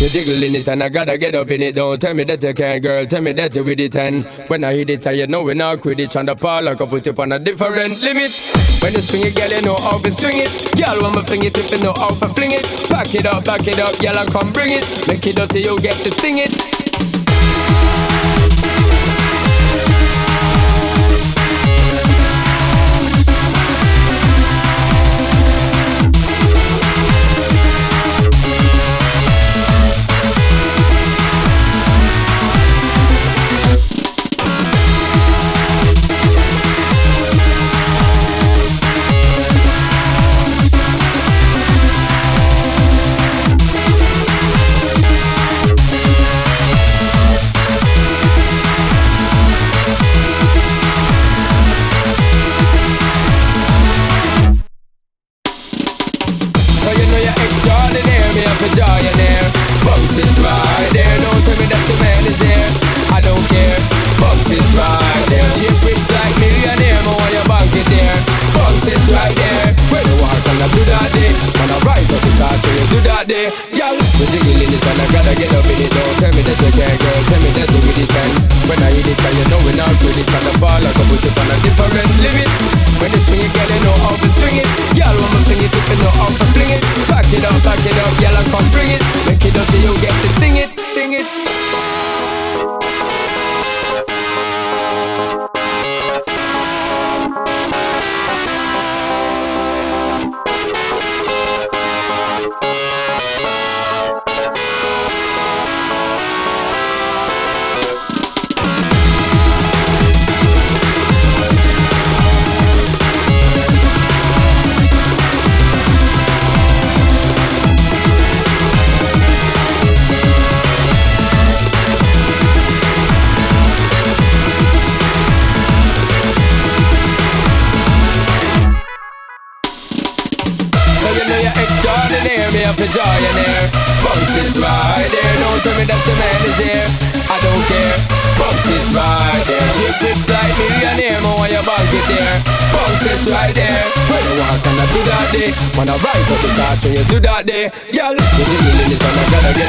You're jiggling it and I gotta get up in it. Don't tell me that you can't, girl, tell me that you with it. And when I hit it, you know we not quit it. On the parlor, I can put you on a different limit. When you swing it, girl, you know how to swing it. Girl, when me fling it, if you know how to fling it. Back it up, girl, and come bring it. Make it up till you get to sting it. Bumps it right there, don't tell me that the man is there. I don't care, bumps it right there. Chip rich like millionaire, but when you bank it there. Bumps it right there. When you walk and I do that day, when I rise up the car, so you do that day. Y'all, you're jiggling it and I gotta get up in it. Don't tell me that you can't, girl, tell me that you with it. And when I hit it, and you know we're not with it. On the ball, I can put it on a different limit. When you swing it, girl, you know how to swing it. Y'all, when me fling it, if you know how to fling it. Back it up, girl, and come bring it. Make it up till you get to sting it, sting it. Me up a millionaire. Bumps it right there. Don't tell me that the man is here. I don't care. Bumps it right there. Chip rich like millionaire, but when you bank it there. Bumps it right there. When you walk and I do that day. When I rise up the car, so you do that day. Y'all, you're jiggling it and I gotta get